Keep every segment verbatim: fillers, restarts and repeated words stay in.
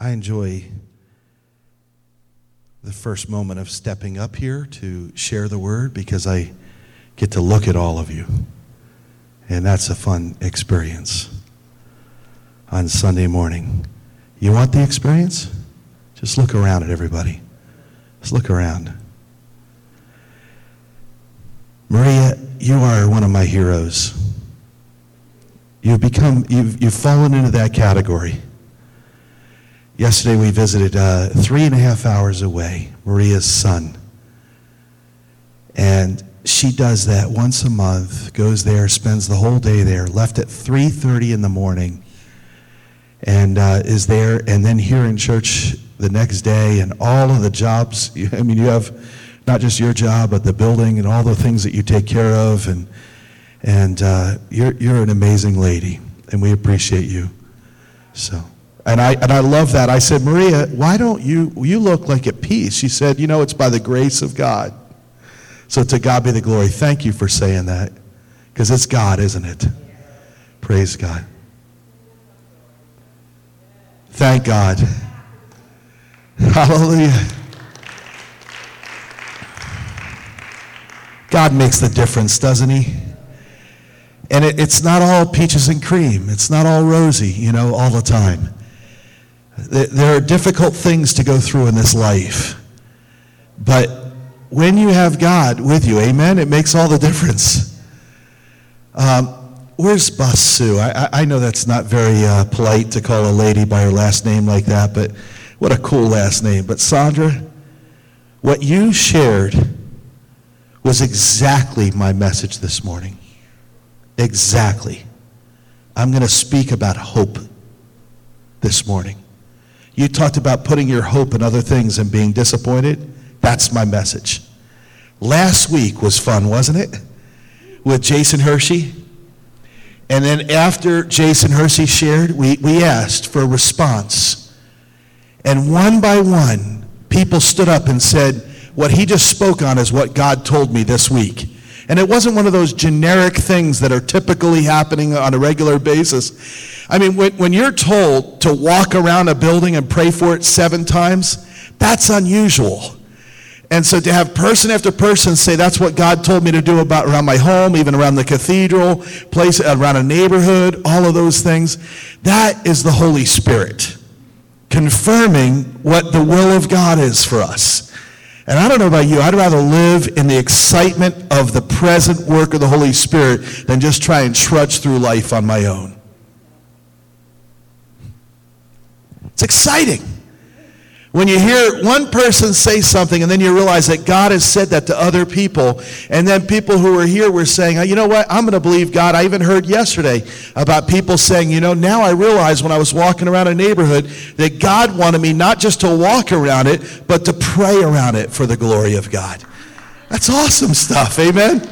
I enjoy the first moment of stepping up here to share the word because I get to look at all of you. And that's a fun experience on Sunday morning. You want the experience? Just look around at everybody. Just look around. Maria, you are one of my heroes. You've become, you've, you've fallen into that category. Yesterday we visited uh, three and a half hours away, Maria's son. And she does that once a month, goes there, spends the whole day there, left at three thirty in the morning, and uh, is there, and then here in church the next day, and all of the jobs, I mean, you have not just your job, but the building and all the things that you take care of, and and uh, you're you're an amazing lady, and we appreciate you. So. And I and I love that. I said, Maria, why don't you, you look like at peace? She said, you know, it's by the grace of God. So to God be the glory. Thank you for saying that. Because it's God, isn't it? Praise God. Thank God. Hallelujah. God makes the difference, doesn't he? And it, it's not all peaches and cream. It's not all rosy, you know, all the time. There are difficult things to go through in this life. But when you have God with you, amen, it makes all the difference. Um, where's Basu? I, I know that's not very uh, polite to call a lady by her last name like that, but what a cool last name. But Sandra, what you shared was exactly my message this morning. Exactly. I'm going to speak about hope this morning. You talked about putting your hope in other things and being disappointed. That's my message. Last week was fun, wasn't it? With Jason Hershey. And then after Jason Hershey shared, we, we asked for a response. And one by one, people stood up and said, what he just spoke on is what God told me this week. And it wasn't one of those generic things that are typically happening on a regular basis. I mean, when, when you're told to walk around a building and pray for it seven times, that's unusual. And so to have person after person say, that's what God told me to do about around my home, even around the cathedral, place around a neighborhood, all of those things, that is the Holy Spirit confirming what the will of God is for us. And I don't know about you, I'd rather live in the excitement of the present work of the Holy Spirit than just try and trudge through life on my own. It's exciting when you hear one person say something and then you realize that God has said that to other people, and then people who were here were saying, you know what, I'm going to believe God. I even heard yesterday about people saying, you know, now I realize when I was walking around a neighborhood that God wanted me not just to walk around it, but to pray around it for the glory of God. That's awesome stuff, amen?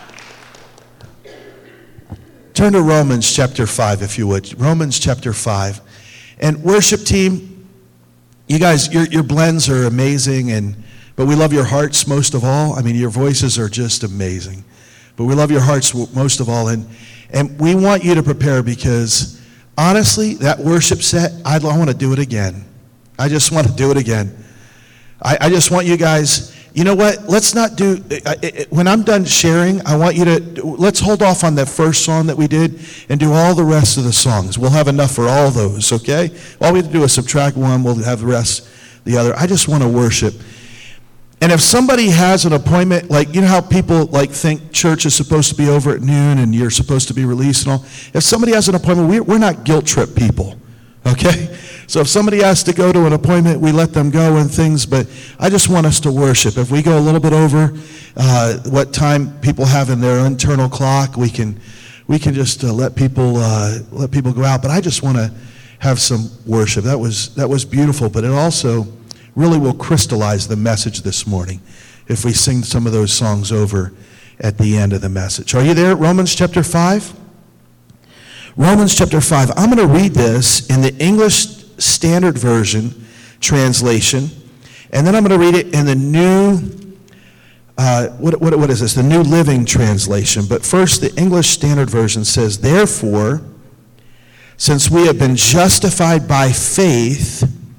Turn to Romans chapter five, if you would. Romans chapter five. And worship team, you guys, your your blends are amazing, and but we love your hearts most of all. I mean, your voices are just amazing. But we love your hearts most of all, and and we want you to prepare because, honestly, that worship set, I, I want to do it again. I just want to do it again. I, I just want you guys, you know what, let's not do, when I'm done sharing, I want you to, let's hold off on that first song that we did and do all the rest of the songs. We'll have enough for all those, okay? All we have to do is subtract one, we'll have the rest, the other. I just want to worship. And if somebody has an appointment, like, you know how people like think church is supposed to be over at noon and you're supposed to be released and all? If somebody has an appointment, we're, we're not guilt trip people, okay? So if somebody has to go to an appointment, we let them go and things, but I just want us to worship. If we go a little bit over uh, what time people have in their internal clock, we can we can just uh, let people uh, let people go out. But I just want to have some worship. That was that was beautiful, but it also really will crystallize the message this morning if we sing some of those songs over at the end of the message. Are you there? Romans chapter five? Romans chapter five. I'm going to read this in the English Standard Version translation, and then I'm going to read it in the new, uh, what, what, what is this? The New Living Translation. But first, the English Standard Version says, therefore, since we have been justified by faith,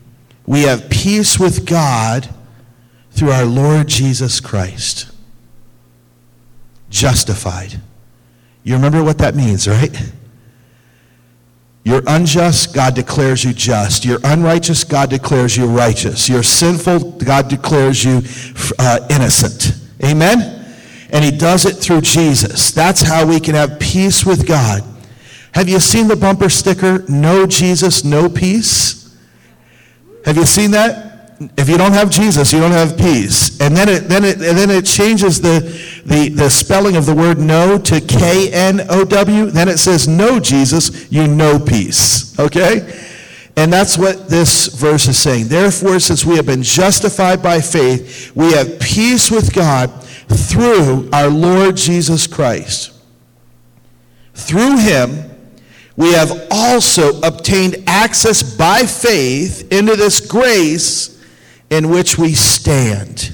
we have peace with God through our Lord Jesus Christ. Justified. You remember what that means, right? You're unjust, God declares you just. You're unrighteous, God declares you righteous. You're sinful, God declares you uh, innocent. Amen? And he does it through Jesus. That's how we can have peace with God. Have you seen the bumper sticker, no Jesus, no peace? Have you seen that? If you don't have Jesus, you don't have peace. And then it then it and then it changes the, the, the spelling of the word no to K N O W. Then it says no Jesus, you know peace. Okay? And that's what this verse is saying. Therefore, since we have been justified by faith, we have peace with God through our Lord Jesus Christ. Through him, we have also obtained access by faith into this grace in which we stand.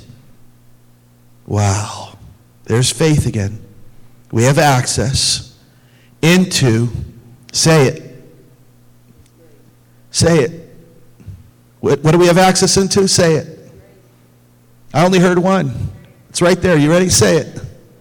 Wow. There's faith again. We have access into, say it. Say it. What, what do we have access into? Say it. I only heard one. It's right there. You ready? Say it.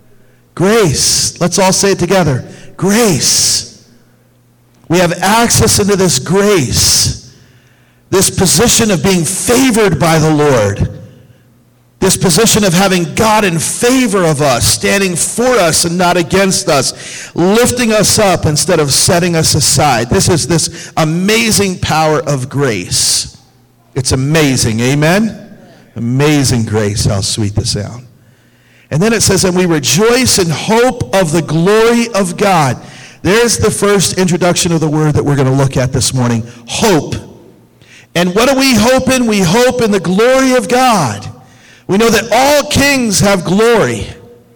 Grace. Let's all say it together. Grace. We have access into this grace. This position of being favored by the Lord. This position of having God in favor of us, standing for us and not against us, lifting us up instead of setting us aside. This is this amazing power of grace. It's amazing, amen? Amazing grace, how sweet the sound. And then it says, and we rejoice in hope of the glory of God. There's the first introduction of the word that we're going to look at this morning, hope. And what do we hope in? We hope in the glory of God. We know that all kings have glory.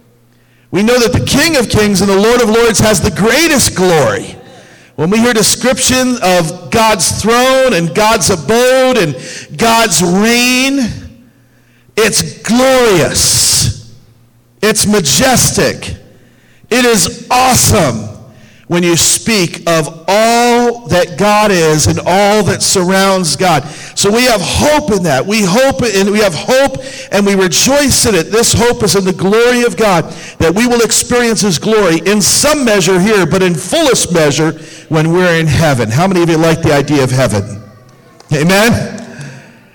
We know that the King of Kings and the Lord of Lords has the greatest glory. When we hear description of God's throne and God's abode and God's reign, it's glorious. It's majestic. It is awesome when you speak of all that God is and all that surrounds God. So we have hope in that. We hope and we have hope and we rejoice in it. This hope is in the glory of God, that we will experience his glory in some measure here, but in fullest measure when we're in heaven. How many of you like the idea of heaven? Amen?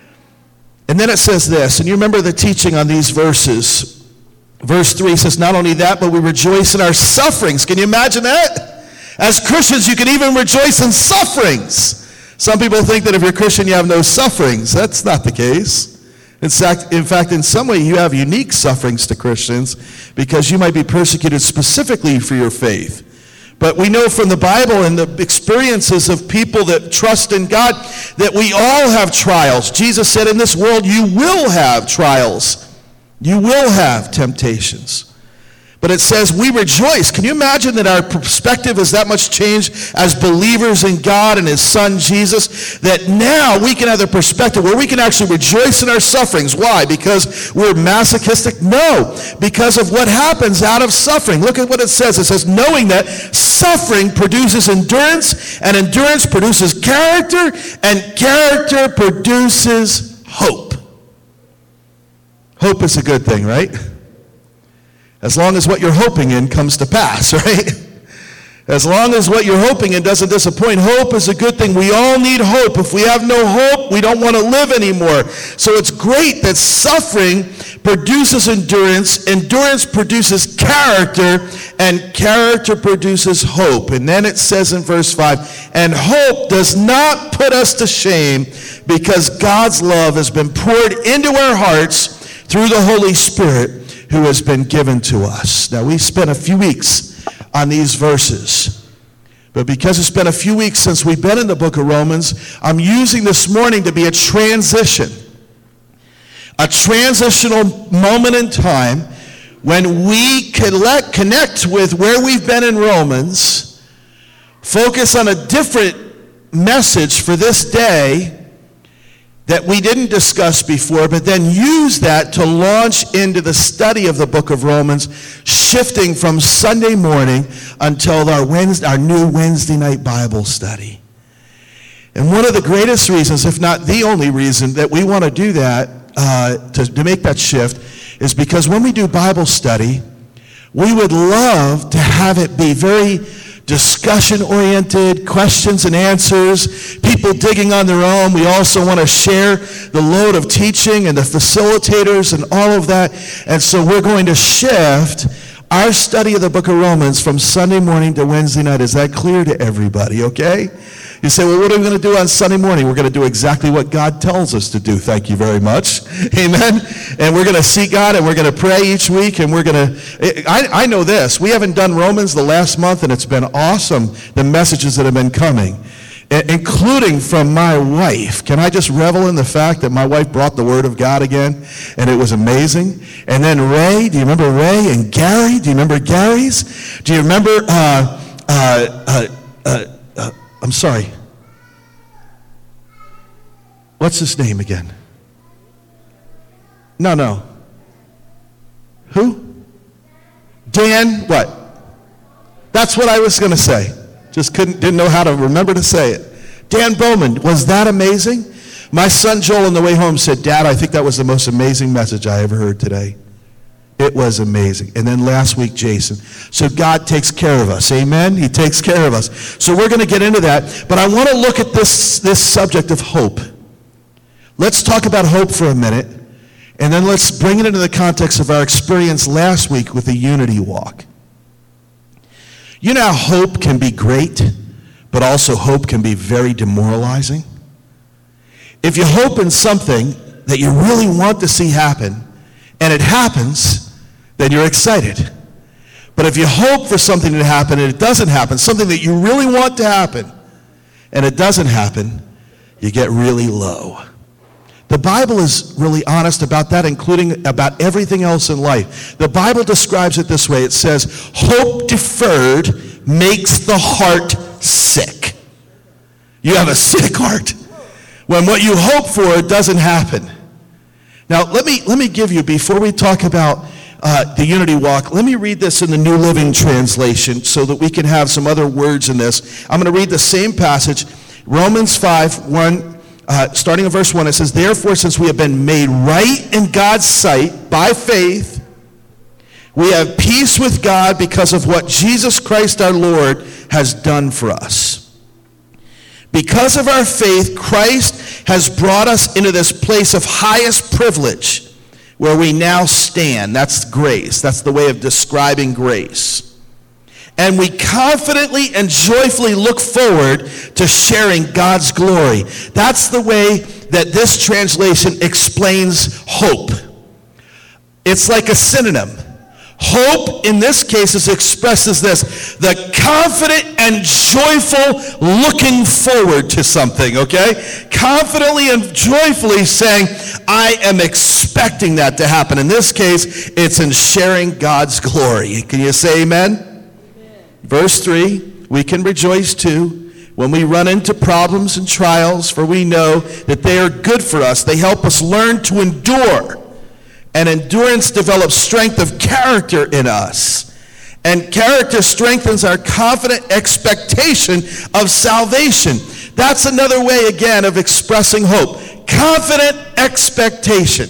And then it says this, and you remember the teaching on these verses. Verse three says, not only that, but we rejoice in our sufferings. Can you imagine that? As Christians, you can even rejoice in sufferings. Some people think that if you're a Christian, you have no sufferings. That's not the case. In fact, in fact, in some way, you have unique sufferings to Christians because you might be persecuted specifically for your faith. But we know from the Bible and the experiences of people that trust in God that we all have trials. Jesus said, in this world, you will have trials. You will have temptations. But it says we rejoice. Can you imagine that our perspective is that much changed as believers in God and his son Jesus? That now we can have the perspective where we can actually rejoice in our sufferings. Why? Because we're masochistic? No. Because of what happens out of suffering. Look at what it says. It says, knowing that suffering produces endurance, and endurance produces character, and character produces hope. Hope is a good thing, right? As long as what you're hoping in comes to pass, right? As long as what you're hoping in doesn't disappoint, hope is a good thing. We all need hope. If we have no hope, we don't want to live anymore. So it's great that suffering produces endurance, endurance produces character, and character produces hope. And then it says in verse five, and hope does not put us to shame because God's love has been poured into our hearts through the Holy Spirit who has been given to us. Now, we spent a few weeks on these verses. But because it's been a few weeks since we've been in the book of Romans, I'm using this morning to be a transition. A transitional moment in time when we collect, connect with where we've been in Romans, focus on a different message for this day that we didn't discuss before, but then use that to launch into the study of the book of Romans, shifting from Sunday morning until our Wednesday, our new Wednesday night Bible study. And one of the greatest reasons, if not the only reason, that we want to do that, uh, to, to make that shift, is because when we do Bible study, we would love to have it be very discussion-oriented, questions and answers, people digging on their own. We also want to share the load of teaching and the facilitators and all of that. And so we're going to shift our study of the book of Romans from Sunday morning to Wednesday night. Is that clear to everybody, okay? You say, well, what are we going to do on Sunday morning? We're going to do exactly what God tells us to do. Thank you very much. Amen. And we're going to seek God, and we're going to pray each week, and we're going to, I, I know this. We haven't done Romans the last month, and it's been awesome, the messages that have been coming, including from my wife. Can I just revel in the fact that my wife brought the Word of God again, and it was amazing? And then Ray, do you remember Ray? And Gary, do you remember Gary's? Do you remember, uh, uh, uh, uh, uh, I'm sorry. What's his name again? No, no. Who? Dan, what? That's what I was going to say. Just couldn't, didn't know how to remember to say it. Dan Bowman, was that amazing? My son Joel on the way home said, Dad, I think that was the most amazing message I ever heard today. It was amazing. And then last week, Jason. So God takes care of us. Amen? He takes care of us. So we're going to get into that. But I want to look at this, this subject of hope. Let's talk about hope for a minute. And then let's bring it into the context of our experience last week with the Unity Walk. You know how hope can be great, but also hope can be very demoralizing? If you hope in something that you really want to see happen, and it happens, then you're excited. But if you hope for something to happen and it doesn't happen, something that you really want to happen, and it doesn't happen, you get really low. The Bible is really honest about that, including about everything else in life. The Bible describes it this way. It says, hope deferred makes the heart sick. You have a sick heart when what you hope for doesn't happen. Now, let me let me give you, before we talk about uh, the Unity Walk, let me read this in the New Living Translation so that we can have some other words in this. I'm going to read the same passage, Romans five, one, uh, starting in verse one. It says, therefore, since we have been made right in God's sight by faith, we have peace with God because of what Jesus Christ our Lord has done for us. Because of our faith, Christ has brought us into this place of highest privilege where we now stand. That's grace. That's the way of describing grace. And we confidently and joyfully look forward to sharing God's glory. That's the way that this translation explains hope. It's like a synonym. Hope, in this case, is expressed as this: the confident and joyful looking forward to something, okay? Confidently and joyfully saying, I am expecting that to happen. In this case, it's in sharing God's glory. Can you say amen? Amen. Verse three, we can rejoice too when we run into problems and trials, for we know that they are good for us. They help us learn to endure. And endurance develops strength of character in us. And character strengthens our confident expectation of salvation. That's another way, again, of expressing hope. Confident expectation.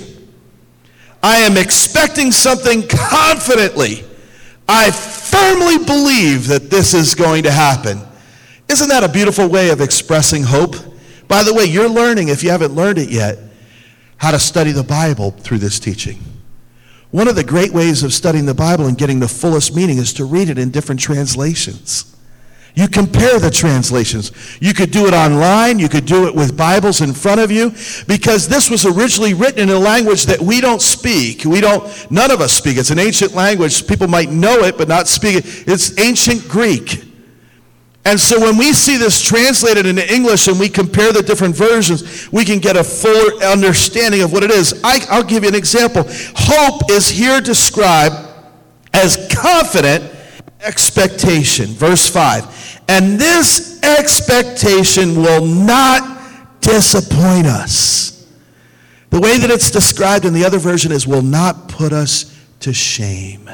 I am expecting something confidently. I firmly believe that this is going to happen. Isn't that a beautiful way of expressing hope? By the way, you're learning, if you haven't learned it yet, how to study the Bible through this teaching. One of the great ways of studying the Bible and getting the fullest meaning is to read it in different translations. You compare the translations. You could do it online. You could do it with Bibles in front of you, because this was originally written in a language that we don't speak. We don't, none of us speak. It's an ancient language. People might know it, but not speak it. It's ancient Greek. And so when we see this translated into English and we compare the different versions, we can get a fuller understanding of what it is. I, I'll give you an example. Hope is here described as confident expectation. Verse five. And this expectation will not disappoint us. The way that it's described in the other version is will not put us to shame.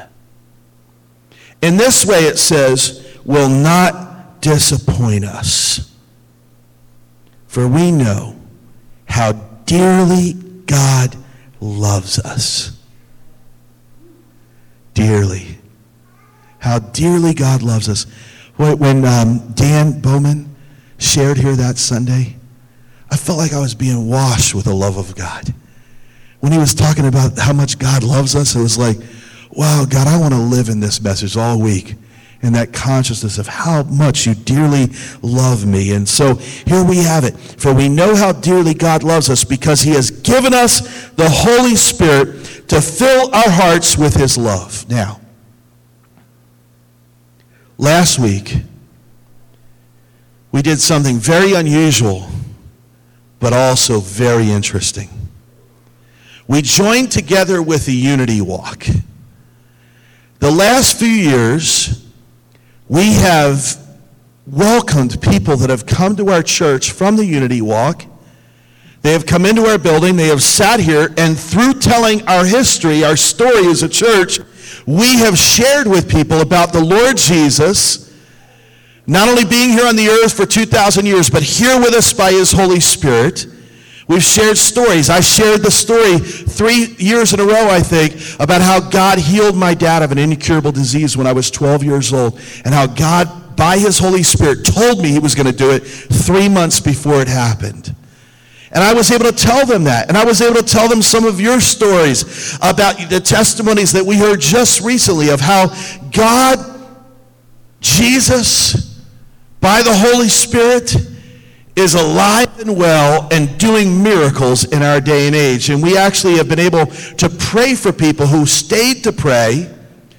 In this way it says will not disappoint us. For we know how dearly God loves us. Dearly. How dearly God loves us. When um, Dan Bowman shared here that Sunday, I felt like I was being washed with the love of God. When he was talking about how much God loves us, it was like, wow, God, I want to live in this message all week, in that consciousness of how much you dearly love me. And so here we have it. For we know how dearly God loves us because he has given us the Holy Spirit to fill our hearts with his love. Now, last week, we did something very unusual, but also very interesting. We joined together with the Unity Walk. The last few years, we have welcomed people that have come to our church from the Unity Walk. They have come into our building, they have sat here, and through telling our history, our story as a church, we have shared with people about the Lord Jesus, not only being here on the earth for two thousand years, but here with us by his Holy Spirit. We've shared stories. I shared the story three years in a row, I think, about how God healed my dad of an incurable disease when I was twelve years old, and how God, by his Holy Spirit, told me he was going to do it three months before it happened. And I was able to tell them that. And I was able to tell them some of your stories about the testimonies that we heard just recently of how God, Jesus, by the Holy Spirit, is alive and well and doing miracles in our day and age. And we actually have been able to pray for people who stayed to pray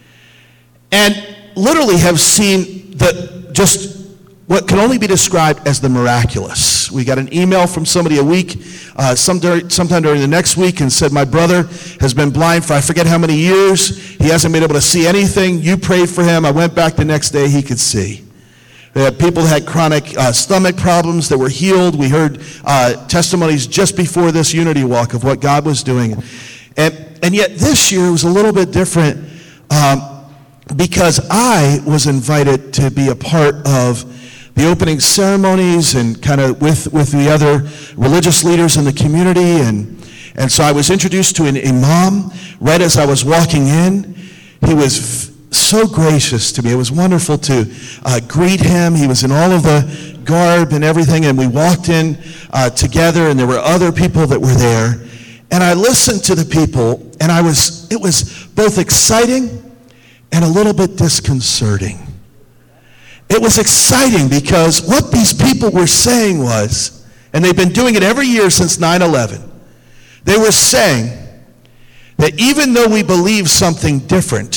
and literally have seen the just what can only be described as the miraculous. We got an email from somebody a week, uh, some dur- sometime during the next week, and said, my brother has been blind for I forget how many years. He hasn't been able to see anything. You prayed for him. I went back the next day. He could see. We had people that had chronic uh, stomach problems that were healed. We heard uh, testimonies just before this Unity Walk of what God was doing. And, and yet this year was a little bit different um, because I was invited to be a part of the opening ceremonies and kind of with, with the other religious leaders in the community. And, and so I was introduced to an imam right as I was walking in. He was so gracious to me. It was wonderful to uh, greet him. He was in all of the garb and everything, and we walked in uh, together, and there were other people that were there. And I listened to the people, and I was, it was both exciting and a little bit disconcerting. It was exciting because what these people were saying was, and they've been doing it every year since nine eleven, they were saying that even though we believe something different,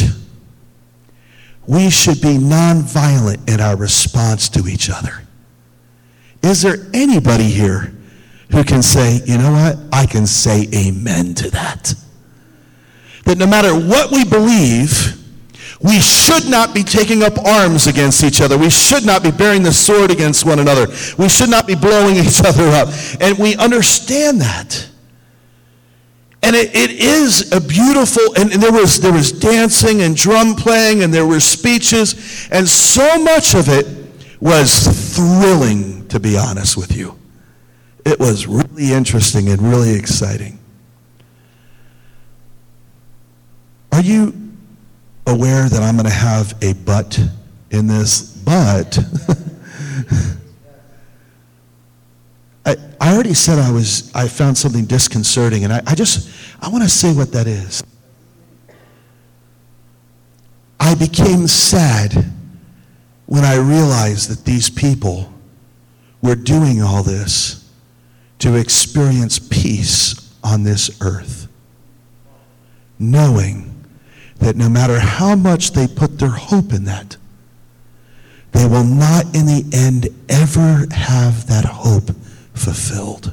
we should be nonviolent in our response to each other. Is there anybody here who can say, you know what, I can say amen to that? That no matter what we believe, we should not be taking up arms against each other. We should not be bearing the sword against one another. We should not be blowing each other up. And we understand that. And it, it is a beautiful, and, and there was there was dancing and drum playing, and there were speeches, and so much of it was thrilling, to be honest with you. It was really interesting and really exciting. Are you aware that I'm going to have a but in this? But I, I already said I was. I found something disconcerting, and I, I just I want to say what that is. I became sad when I realized that these people were doing all this to experience peace on this earth, knowing that no matter how much they put their hope in that, they will not in the end ever have that hope fulfilled.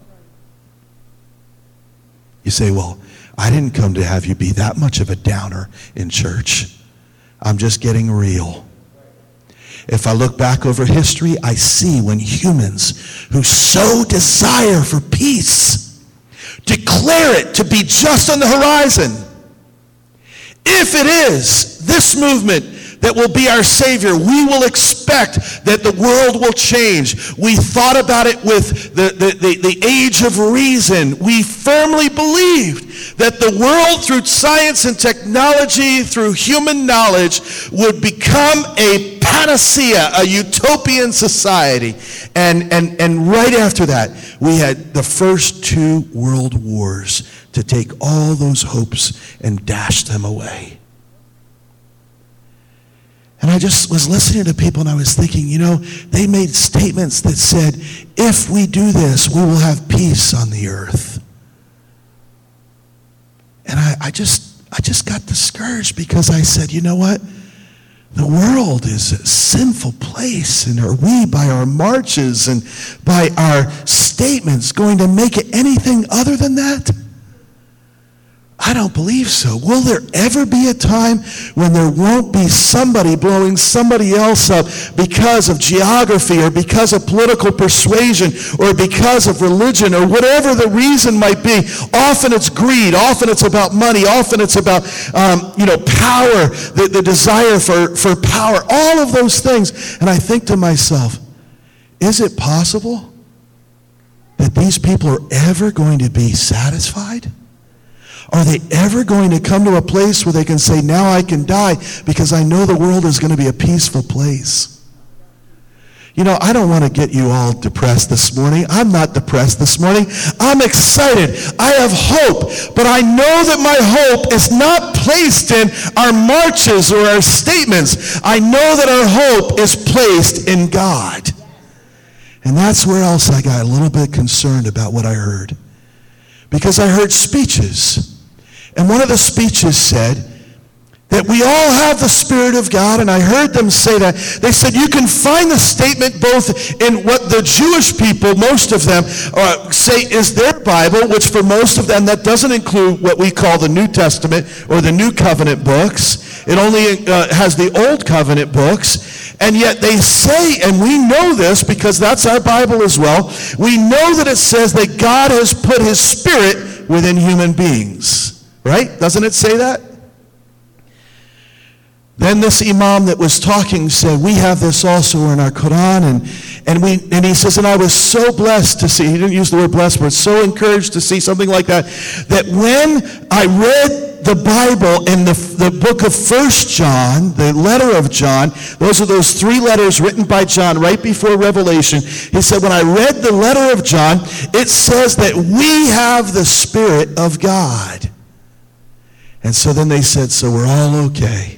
You say, well, I didn't come to have you be that much of a downer in church. I'm just getting real. If I look back over history, I see when humans who so desire for peace declare it to be just on the horizon. If it is this movement that will be our Savior. We will expect that the world will change. We thought about it with the, the, the, the age of reason. We firmly believed that the world, through science and technology, through human knowledge, would become a panacea, a utopian society. And, and, and right after that, we had the first two world wars to take all those hopes and dash them away. And I just was listening to people and I was thinking, you know, they made statements that said, if we do this, we will have peace on the earth. And I, I just I just got discouraged because I said, you know what? The world is a sinful place, and are we, by our marches and by our statements, going to make it anything other than that? I don't believe so. Will there ever be a time when there won't be somebody blowing somebody else up because of geography or because of political persuasion or because of religion or whatever the reason might be? Often it's greed. Often it's about money. Often it's about, um, you know, power, the, the desire for, for power, all of those things. And I think to myself, is it possible that these people are ever going to be satisfied? Are they ever going to come to a place where they can say, now I can die because I know the world is going to be a peaceful place? You know, I don't want to get you all depressed this morning. I'm not depressed this morning. I'm excited. I have hope. But I know that my hope is not placed in our marches or our statements. I know that our hope is placed in God. And that's where else I got a little bit concerned about what I heard. Because I heard speeches. And one of the speeches said that we all have the Spirit of God, and I heard them say that. They said you can find the statement both in what the Jewish people, most of them, uh, say is their Bible, which for most of them that doesn't include what we call the New Testament or the New Covenant books. It only uh, has the Old Covenant books. And yet they say, and we know this because that's our Bible as well, we know that it says that God has put his Spirit within human beings. Right? Doesn't it say that? Then this imam that was talking said, we have this also in our Quran, and, and, we, and he says, and I was so blessed to see, he didn't use the word blessed, but so encouraged to see something like that, that when I read the Bible in the, the book of First John, the letter of John, those are those three letters written by John right before Revelation, he said, when I read the letter of John, it says that we have the Spirit of God. And so then they said, so we're all okay.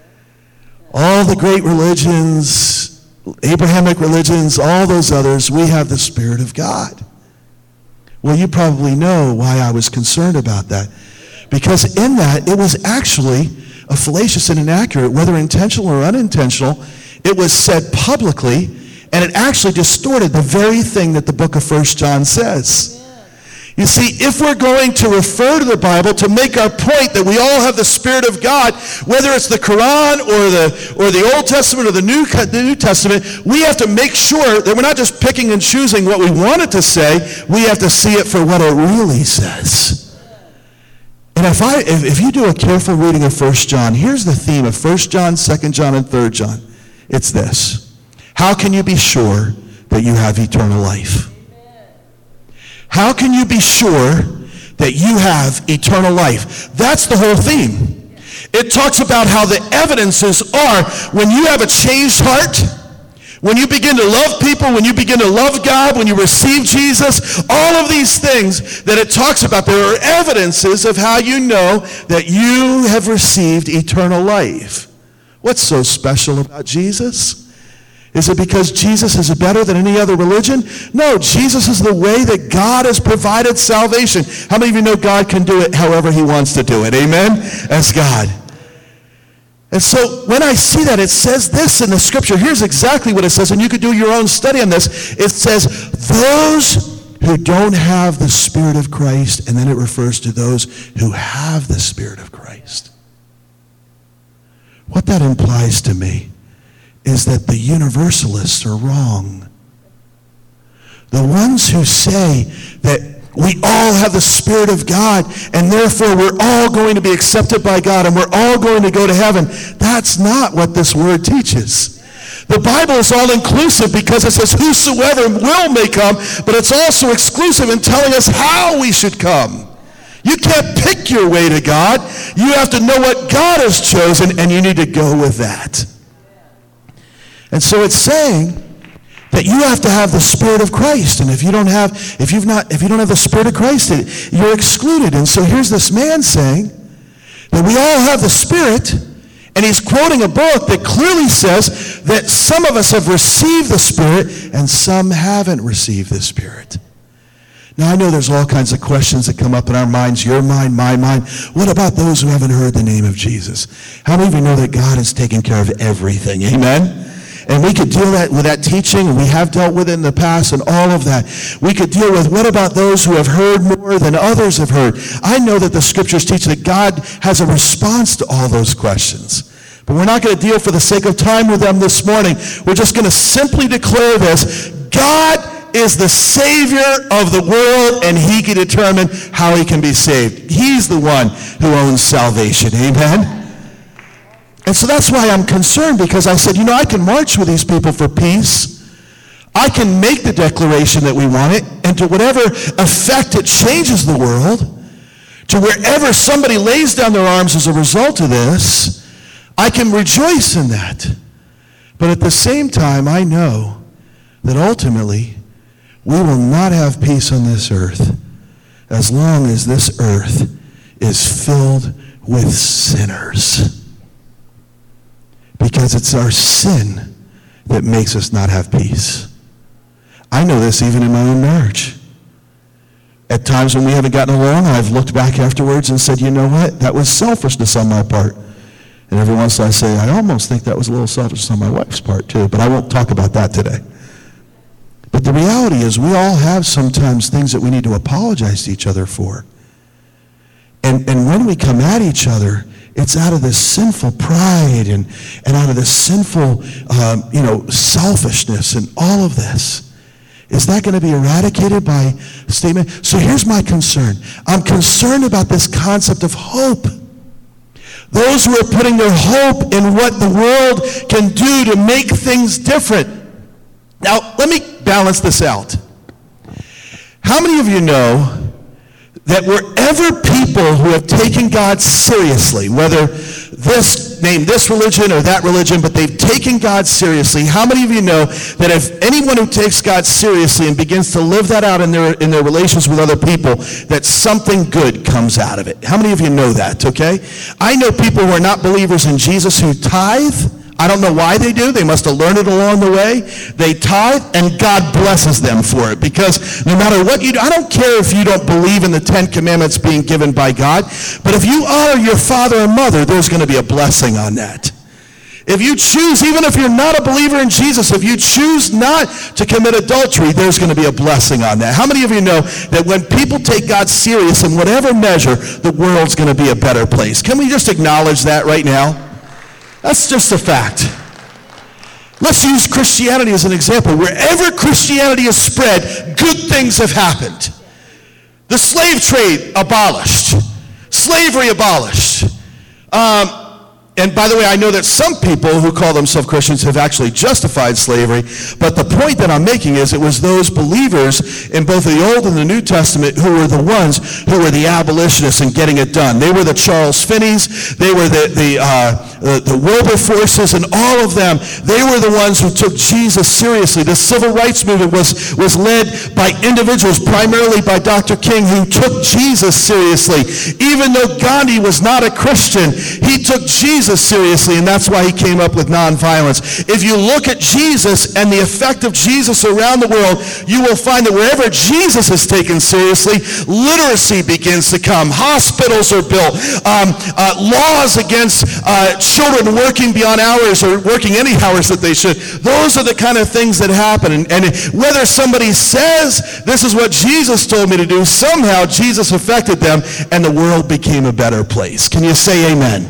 All the great religions, Abrahamic religions, all those others, we have the Spirit of God. Well, you probably know why I was concerned about that. Because in that, it was actually a fallacious and inaccurate, whether intentional or unintentional. It was said publicly, and it actually distorted the very thing that the book of First John says. You see, if we're going to refer to the Bible to make our point that we all have the Spirit of God, whether it's the Quran or the or the Old Testament or the New, the New Testament, we have to make sure that we're not just picking and choosing what we want it to say. We have to see it for what it really says. And if I if, if you do a careful reading of First John, here's the theme of First John, Second John, and Third John. It's this. How can you be sure that you have eternal life? How can you be sure that you have eternal life? That's the whole theme. It talks about how the evidences are when you have a changed heart, when you begin to love people, when you begin to love God, when you receive Jesus, all of these things that it talks about, there are evidences of how you know that you have received eternal life. What's so special about Jesus? Is it because Jesus is better than any other religion? No, Jesus is the way that God has provided salvation. How many of you know God can do it however he wants to do it? Amen? As God. And so when I see that, it says this in the scripture. Here's exactly what it says, and you could do your own study on this. It says, those who don't have the Spirit of Christ, and then it refers to those who have the Spirit of Christ. What that implies to me is that the universalists are wrong. The ones who say that We all have the Spirit of God, and therefore we're all going to be accepted by God, and we're all going to go to heaven. That's not what this word teaches. The Bible is all-inclusive because it says whosoever will may come, but it's also exclusive in telling us how we should come. You can't pick your way to God. You have to know what God has chosen, and you need to go with that. And so it's saying that you have to have the Spirit of Christ, and if you don't have, if you've not, if you don't have the Spirit of Christ, you're excluded. And so here's this man saying that we all have the Spirit, and he's quoting a book that clearly says that some of us have received the Spirit, and some haven't received the Spirit. Now I know there's all kinds of questions that come up in our minds, your mind, my mind. What about those who haven't heard the name of Jesus? How many of you know that God is taking care of everything? Amen? And we could deal that with that teaching, and we have dealt with it in the past and all of that. We could deal with what about those who have heard more than others have heard? I know that the scriptures teach that God has a response to all those questions. But we're not going to deal for the sake of time with them this morning. We're just going to simply declare this. God is the Savior of the world, and he can determine how he can be saved. He's the one who owns salvation. Amen? And so that's why I'm concerned, because I said, you know, I can march with these people for peace. I can make the declaration that we want it, and to whatever effect it changes the world, to wherever somebody lays down their arms as a result of this, I can rejoice in that. But at the same time, I know that ultimately we will not have peace on this earth as long as this earth is filled with sinners. Because it's our sin that makes us not have peace. I know this even in my own marriage. At times when we haven't gotten along, I've looked back afterwards and said, you know what? That was selfishness on my part. And every once in a while I say, I almost think that was a little selfishness on my wife's part too, but I won't talk about that today. But the reality is we all have sometimes things that we need to apologize to each other for. And, and when we come at each other, it's out of this sinful pride and, and out of this sinful, um, you know, selfishness and all of this. Is that going to be eradicated by statement? So here's my concern. I'm concerned about this concept of hope. Those who are putting their hope in what the world can do to make things different. Now, let me balance this out. How many of you know that wherever people who have taken God seriously, whether this, name this religion or that religion, but they've taken God seriously, how many of you know that if anyone who takes God seriously and begins to live that out in their in their relations with other people, that something good comes out of it? How many of you know that, okay? I know people who are not believers in Jesus who tithe. I don't know why they do. They must have learned it along the way. They tithe, and God blesses them for it. Because no matter what you do, I don't care if you don't believe in the Ten Commandments being given by God, but if you honor your father and mother, there's going to be a blessing on that. If you choose, even if you're not a believer in Jesus, if you choose not to commit adultery, there's going to be a blessing on that. How many of you know that when people take God serious in whatever measure, the world's going to be a better place? Can we just acknowledge that right now? That's just a fact. Let's use Christianity as an example. Wherever Christianity is spread, good things have happened. The slave trade abolished. Slavery abolished. Um, and by the way, I know that some people who call themselves Christians have actually justified slavery, but the point that I'm making is it was those believers in both the Old and the New Testament who were the ones who were the abolitionists in getting it done. They were the Charles Finneys, they were the, the, uh, the, the Wilberforces, and all of them. They were the ones who took Jesus seriously. The civil rights movement was, was led by individuals, primarily by Doctor King, who took Jesus seriously. Even though Gandhi was not a Christian, he took Jesus seriously, and that's why he came up with nonviolence. If you look at Jesus and the effect of Jesus around the world, you will find that wherever Jesus is taken seriously, literacy begins to come. Hospitals are built. Um, uh, laws against uh, children working beyond hours or working any hours that they should. Those are the kind of things that happen. And, and whether somebody says, this is what Jesus told me to do, somehow Jesus affected them and the world became a better place. Can you say amen?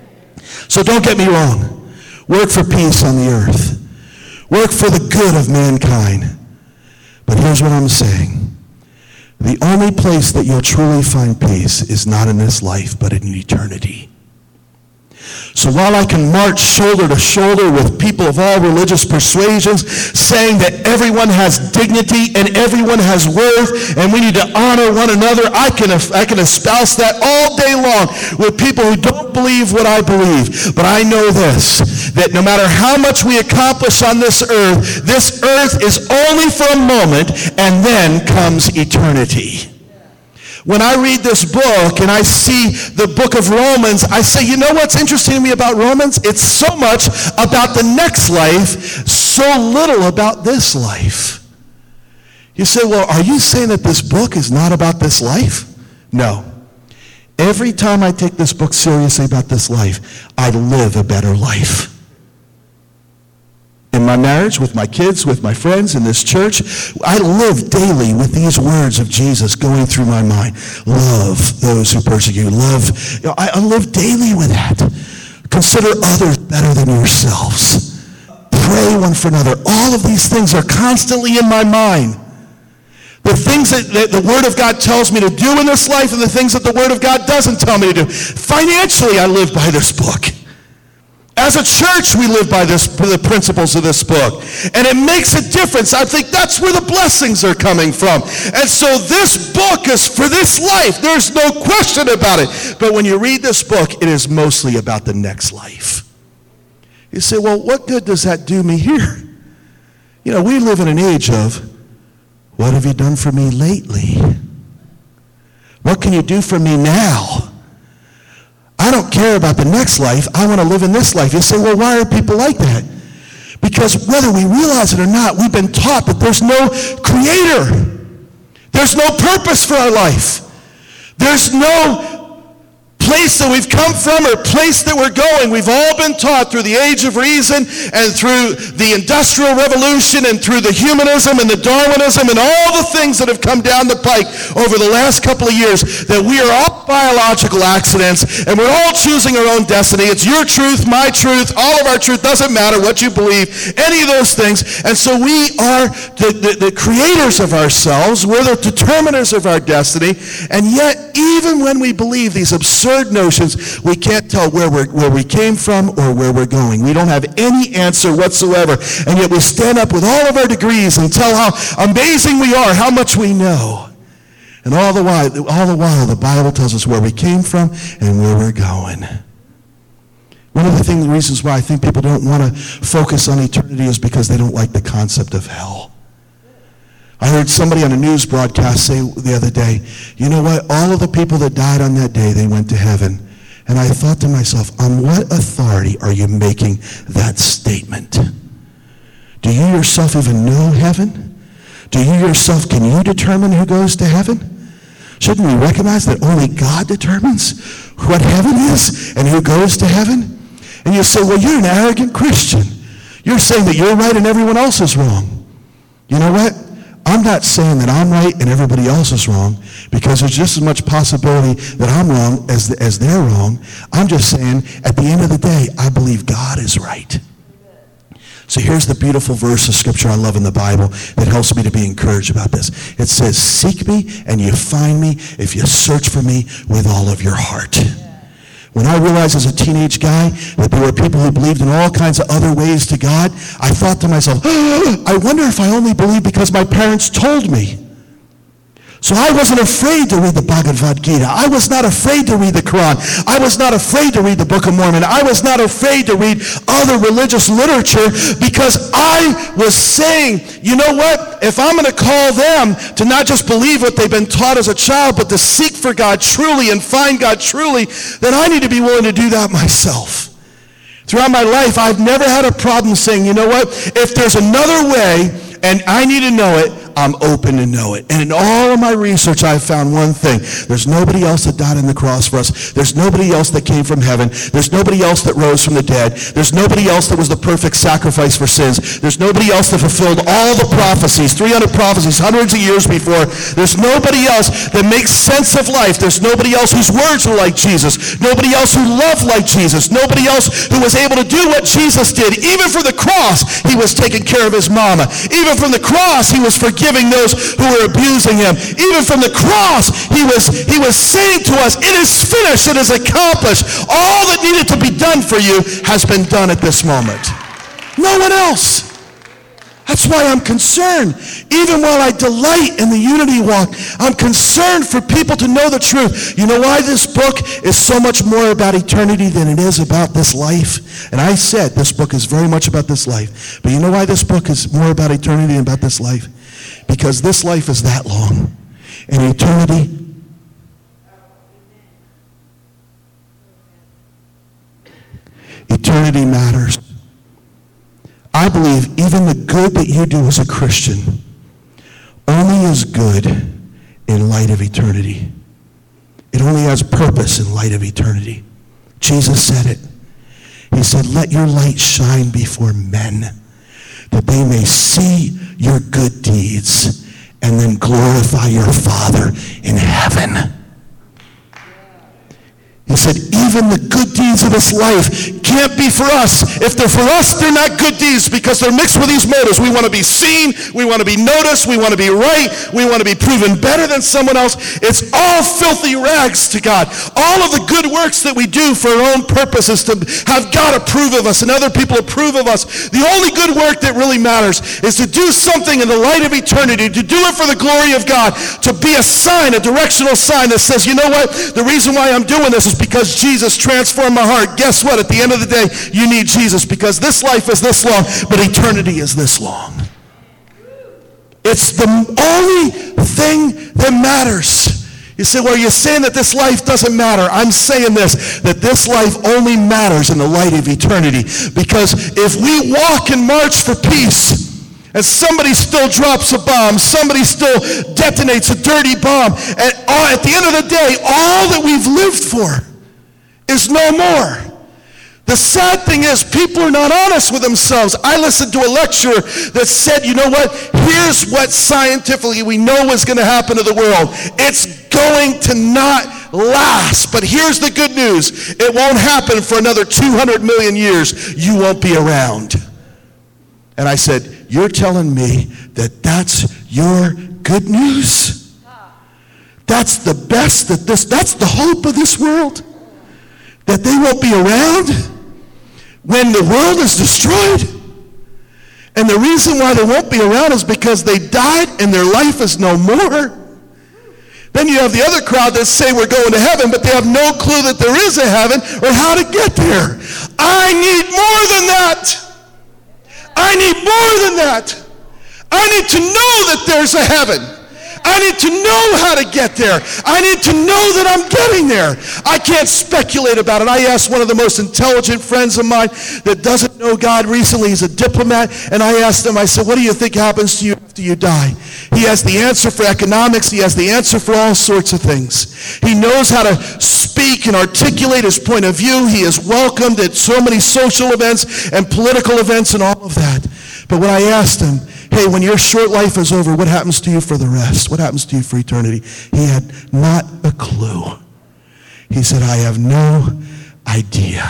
So don't get me wrong. Work for peace on the earth. Work for the good of mankind. But here's what I'm saying. The only place that you'll truly find peace is not in this life, but in eternity. So while I can march shoulder to shoulder with people of all religious persuasions, saying that everyone has dignity and everyone has worth and we need to honor one another, I can, I can espouse that all day long with people who don't believe what I believe. But I know this, that no matter how much we accomplish on this earth, this earth is only for a moment, and then comes eternity. When I read this book and I see the book of Romans, I say, you know what's interesting to me about Romans? It's so much about the next life, so little about this life. You say, well, are you saying that this book is not about this life? No. Every time I take this book seriously about this life, I live a better life. In my marriage, with my kids, with my friends, in this church, I live daily with these words of Jesus going through my mind. Love those who persecute. Love. You know, I, I live daily with that. Consider others better than yourselves. Pray one for another. All of these things are constantly in my mind. The things that, that the Word of God tells me to do in this life and the things that the Word of God doesn't tell me to do. Financially, I live by this book. As a church, we live by this, the principles of this book. And it makes a difference. I think that's where the blessings are coming from. And so this book is for this life. There's no question about it. But when you read this book, it is mostly about the next life. You say, well, what good does that do me here? You know, we live in an age of, what have you done for me lately? What can you do for me now? I don't care about the next life. I want to live in this life. You say, well, why are people like that? Because whether we realize it or not, we've been taught that there's no creator. There's no purpose for our life. There's no place that we've come from or place that we're going. We've all been taught through the age of reason and through the Industrial Revolution and through the humanism and the Darwinism and all the things that have come down the pike over the last couple of years that we are all biological accidents and we're all choosing our own destiny. It's your truth, my truth, all of our truth. Doesn't matter what you believe, any of those things. And so we are the, the, the creators of ourselves. We're the determiners of our destiny. And yet, even when we believe these absurd notions, we can't tell where, we're, where we came from or where we're going. We don't have any answer whatsoever. And yet we stand up with all of our degrees and tell how amazing we are, how much we know. And all the while, all the while, the Bible tells us where we came from and where we're going. One of the things, the reasons why I think people don't want to focus on eternity is because they don't like the concept of hell. I heard somebody on a news broadcast say the other day, you know what, all of the people that died on that day, they went to heaven. And I thought to myself, on what authority are you making that statement? Do you yourself even know heaven? Do you yourself, can you determine who goes to heaven? Shouldn't we recognize that only God determines what heaven is and who goes to heaven? And you say, well, you're an arrogant Christian. You're saying that you're right and everyone else is wrong. You know what? I'm not saying that I'm right and everybody else is wrong, because there's just as much possibility that I'm wrong as, as they're wrong. I'm just saying, at the end of the day, I believe God is right. So here's the beautiful verse of Scripture I love in the Bible that helps me to be encouraged about this. It says, seek me and you find me if you search for me with all of your heart. When I realized as a teenage guy that there were people who believed in all kinds of other ways to God, I thought to myself, oh, I wonder if I only believe because my parents told me. So I wasn't afraid to read the Bhagavad Gita. I was not afraid to read the Quran. I was not afraid to read the Book of Mormon. I was not afraid to read other religious literature, because I was saying, you know what? If I'm going to call them to not just believe what they've been taught as a child, but to seek for God truly and find God truly, then I need to be willing to do that myself. Throughout my life, I've never had a problem saying, you know what? If there's another way and I need to know it, I'm open to know it. And in all of my research, I've found one thing. There's nobody else that died on the cross for us. There's nobody else that came from heaven. There's nobody else that rose from the dead. There's nobody else that was the perfect sacrifice for sins. There's nobody else that fulfilled all the prophecies, three hundred prophecies, hundreds of years before. There's nobody else that makes sense of life. There's nobody else whose words were like Jesus. Nobody else who loved like Jesus. Nobody else who was able to do what Jesus did. Even from the cross, he was taking care of his mama. Even from the cross, he was forgiving forgiving those who were abusing him. Even from the cross, he was, he was saying to us, it is finished, it is accomplished. All that needed to be done for you has been done at this moment. No one else. That's why I'm concerned. Even while I delight in the unity walk, I'm concerned for people to know the truth. You know why this book is so much more about eternity than it is about this life? And I said this book is very much about this life. But you know why this book is more about eternity than about this life? Because this life is that long. And eternity, eternity matters. I believe even the good that you do as a Christian only is good in light of eternity. It only has purpose in light of eternity. Jesus said it. He said, let your light shine before men, that they may see your good deeds and then glorify your Father in heaven. He said, even the good deeds of this life can't be for us. If they're for us, they're not good deeds because they're mixed with these motives. We want to be seen. We want to be noticed. We want to be right. We want to be proven better than someone else. It's all filthy rags to God. All of the good works that we do for our own purposes to have God approve of us and other people approve of us. The only good work that really matters is to do something in the light of eternity, to do it for the glory of God, to be a sign, a directional sign that says, you know what? The reason why I'm doing this is because Jesus transformed my heart. Guess what? At the end of the day, you need Jesus because this life is this long, but eternity is this long. It's the only thing that matters. You say, well, you're saying that this life doesn't matter. I'm saying this, that this life only matters in the light of eternity. Because if we walk and march for peace, and somebody still drops a bomb, somebody still detonates a dirty bomb, and at the end of the day, all that we've lived for is no more. The sad thing is, people are not honest with themselves. I listened to a lecture that said, you know what? Here's what scientifically we know is going to happen to the world. It's going to not last. But here's the good news. It won't happen for another two hundred million years. You won't be around. And I said, you're telling me that that's your good news? That's the best that this, that's the hope of this world? That they won't be around when the world is destroyed? And the reason why they won't be around is because they died and their life is no more. Then you have the other crowd that say we're going to heaven, but they have no clue that there is a heaven or how to get there. I need more than that. I need more than that. I need to know that there's a heaven. I need to know how to get there. I need to know that I'm getting there. I can't speculate about it. I asked one of the most intelligent friends of mine that doesn't know God recently. He's a diplomat. And I asked him, I said, what do you think happens to you after you die? He has the answer for economics. He has the answer for all sorts of things. He knows how to speak and articulate his point of view. He is welcomed at so many social events and political events and all of that. But when I asked him, hey, when your short life is over, what happens to you for the rest? What happens to you for eternity? He had not a clue. He said, I have no idea.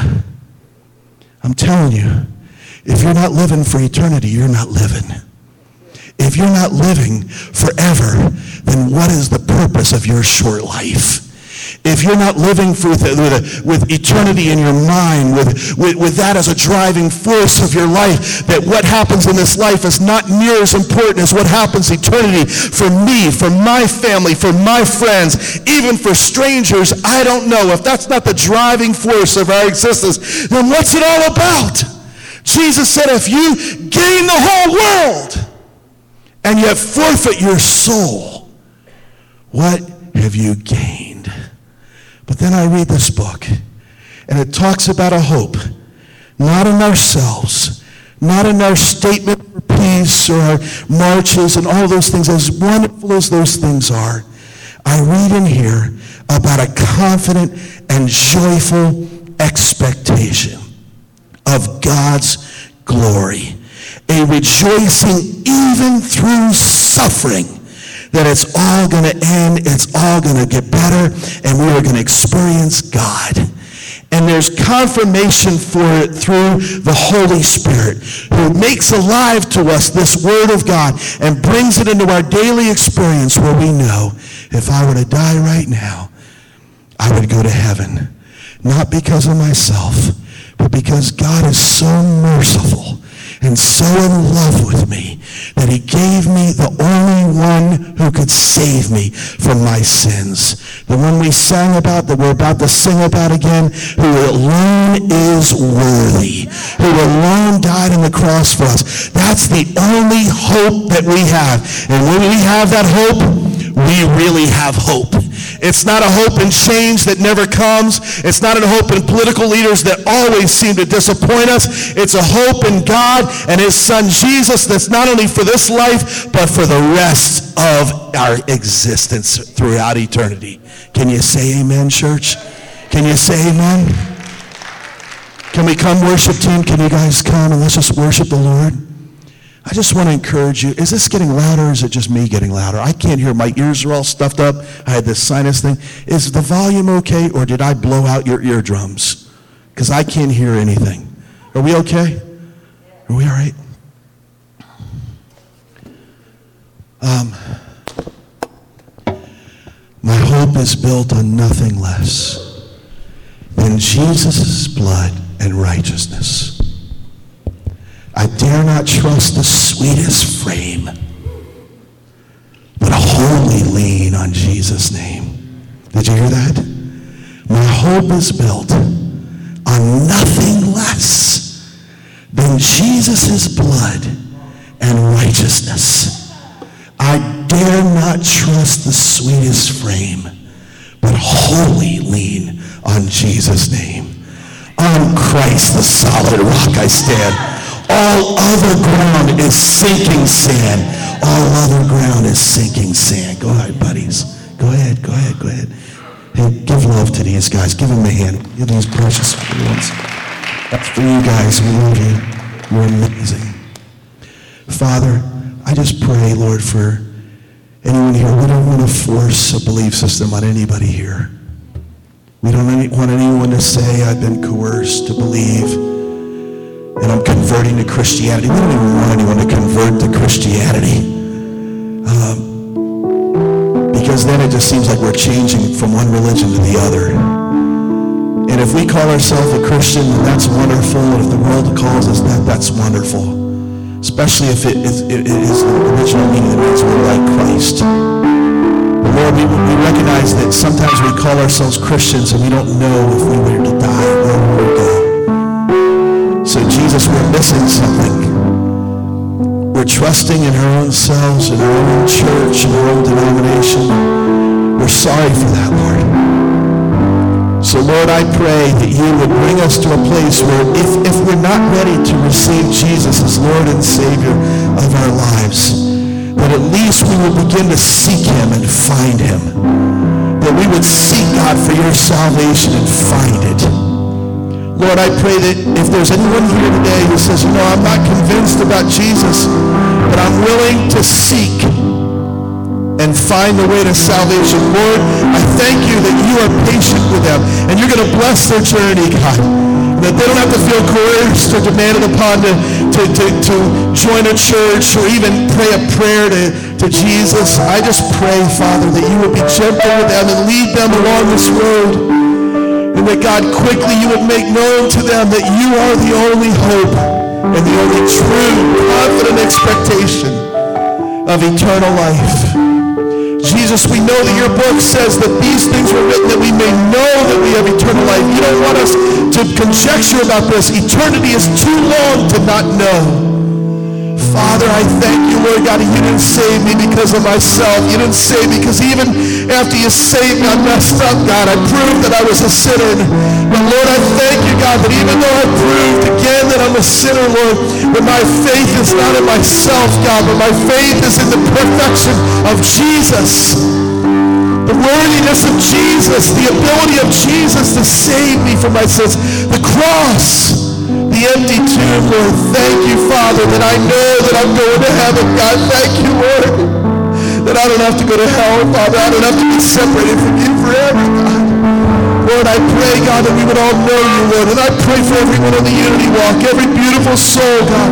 I'm telling you, if you're not living for eternity, you're not living. If you're not living forever, then what is the purpose of your short life? If you're not living for, with, with, with eternity in your mind, with, with, with that as a driving force of your life, that what happens in this life is not near as important as what happens eternity for me, for my family, for my friends, even for strangers, I don't know. If that's not the driving force of our existence, then what's it all about? Jesus said, if you gain the whole world and yet forfeit your soul, what have you gained? But then I read this book, and it talks about a hope, not in ourselves, not in our statement for peace or our marches and all those things, as wonderful as those things are. I read in here about a confident and joyful expectation of God's glory, a rejoicing even through suffering, that it's all going to end, it's all going to get better, and we are going to experience God. And there's confirmation for it through the Holy Spirit, who makes alive to us this Word of God and brings it into our daily experience, where we know, if I were to die right now, I would go to heaven. Not because of myself, but because God is so merciful and so in love with me that he gave me the only one who could save me from my sins. The one we sang about, that we're about to sing about again, who alone is worthy, who alone died on the cross for us. That's the only hope that we have. And when we have that hope, we really have hope. It's not a hope in change that never comes. It's not a hope in political leaders that always seem to disappoint us. It's a hope in God and his son Jesus that's not only for this life, but for the rest of our existence throughout eternity. Can you say amen, church? Can you say amen? Can we come, worship team? Can you guys come and let's just worship the Lord? I just want to encourage you. Is this getting louder, or is it just me getting louder? I can't hear. My ears are all stuffed up. I had this sinus thing. Is the volume okay, or did I blow out your eardrums? Because I can't hear anything. Are we okay? Are we all right? Um, my hope is built on nothing less than Jesus' blood and righteousness. I dare not trust the sweetest frame, but wholly lean on Jesus' name. Did you hear that? My hope is built on nothing less than Jesus' blood and righteousness. I dare not trust the sweetest frame, but wholly lean on Jesus' name. On Christ, the solid rock, I stand. All other ground is sinking sand. All other ground is sinking sand. Go ahead, buddies. Go ahead, go ahead, go ahead. Hey, give love to these guys. Give them a hand. Give these precious ones. That's for you guys. We love you. You're amazing. Father, I just pray, Lord, for anyone here. We don't want to force a belief system on anybody here. We don't want anyone to say, I've been coerced to believe and I'm converting to Christianity. We don't even want anyone to convert to Christianity. Um, because then it just seems like we're changing from one religion to the other. And if we call ourselves a Christian, then that's wonderful. And if the world calls us that, that's wonderful. Especially if it is, it is the original meaning that means we're like Christ. But Lord, we, we recognize that sometimes we call ourselves Christians and we don't know if we were to die, where we would go. So Jesus, we're missing something. We're trusting in our own selves, in our own church, in our own denomination. We're sorry for that, Lord. So Lord, I pray that you would bring us to a place where if, if we're not ready to receive Jesus as Lord and Savior of our lives, that at least we will begin to seek him and find him. That we would seek God for your salvation and find it. Lord, I pray that if there's anyone here today who says, you know, I'm not convinced about Jesus, but I'm willing to seek and find the way to salvation. Lord, I thank you that you are patient with them and you're going to bless their journey, God. That they don't have to feel coerced or demanded upon to, to, to, to join a church or even pray a prayer to, to Jesus. I just pray, Father, that you would be gentle with them and lead them along this road. And that, God, quickly you would make known to them that you are the only hope and the only true, confident expectation of eternal life. Jesus, we know that your book says that these things were written that we may know that we have eternal life. You don't want us to conjecture about this. Eternity is too long to not know. Father, I thank you, Lord God, that you didn't save me because of myself. You didn't save me because even after you saved me, I messed up, God. I proved that I was a sinner. But Lord, I thank you, God, that even though I proved again that I'm a sinner, Lord, that my faith is not in myself, God, but my faith is in the perfection of Jesus. The worthiness of Jesus, the ability of Jesus to save me from my sins. The cross. The empty tomb, Lord, thank you, Father, that I know that I'm going to heaven. God, thank you, Lord, that I don't have to go to hell, Father. I don't have to be separated from you forever, God. Lord, I pray, God, that we would all know you, Lord. And I pray for everyone on the Unity Walk, every beautiful soul, God.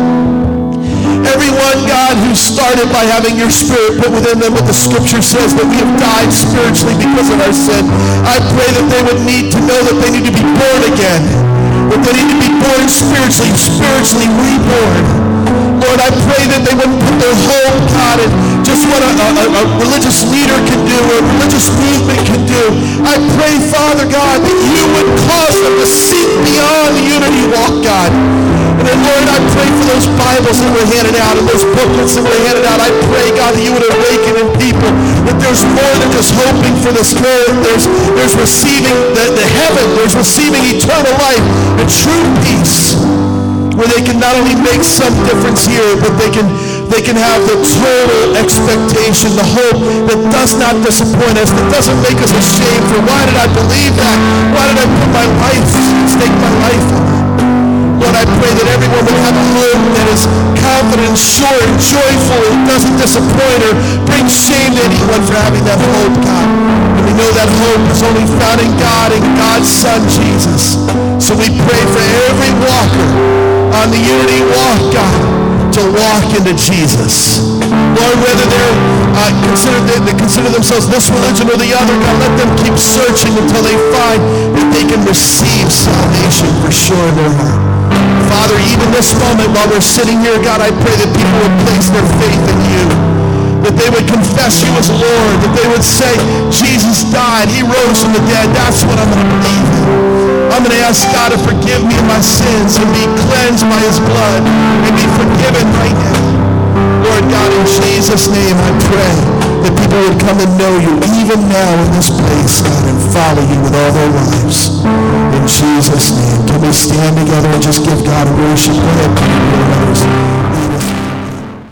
Everyone, God, who started by having your Spirit put within them, what the Scripture says, that we have died spiritually because of our sin. I pray that they would need to know that they need to be born again, that they need to be born spiritually, spiritually reborn. Lord, I pray that they wouldn't put their hope, God, in just what a, a, a religious leader can do, or a religious movement can do. I pray, Father God, that you would cause them to seek beyond the Unity Walk, God. And then, Lord, I pray for those Bibles that were handed out and those booklets that were handed out. I pray, God, that you would awaken in people that there's more than just hoping for this earth. There's, there's receiving the, the heaven. There's receiving eternal life and true peace, where they can not only make some difference here, but they can they can have the total expectation, the hope that does not disappoint us, that doesn't make us ashamed for why did I believe that? Why did I put my life, stake my life on it? Lord, I pray that everyone would have a hope that is confident, sure, and joyful, and doesn't disappoint or bring shame to anyone for having that hope, God. And we know that hope is only found in God and God's Son, Jesus. So we pray for every walker on the Unity Walk, God, to walk into Jesus. Lord, whether they're uh, consider they, they consider themselves this religion or the other, God, let them keep searching until they find that they can receive salvation for sure in their heart. Father, even this moment while we're sitting here, God, I pray that people would place their faith in you, that they would confess you as Lord, that they would say, Jesus died, he rose from the dead, that's what I'm going to believe in. I'm going to ask God to forgive me of my sins and be cleansed by his blood and be forgiven right now. Lord God, in Jesus' name I pray that people would come and know you even now in this place, God, and follow you with all their lives. In Jesus' name, can we stand together and just give God a worship? Go ahead, people.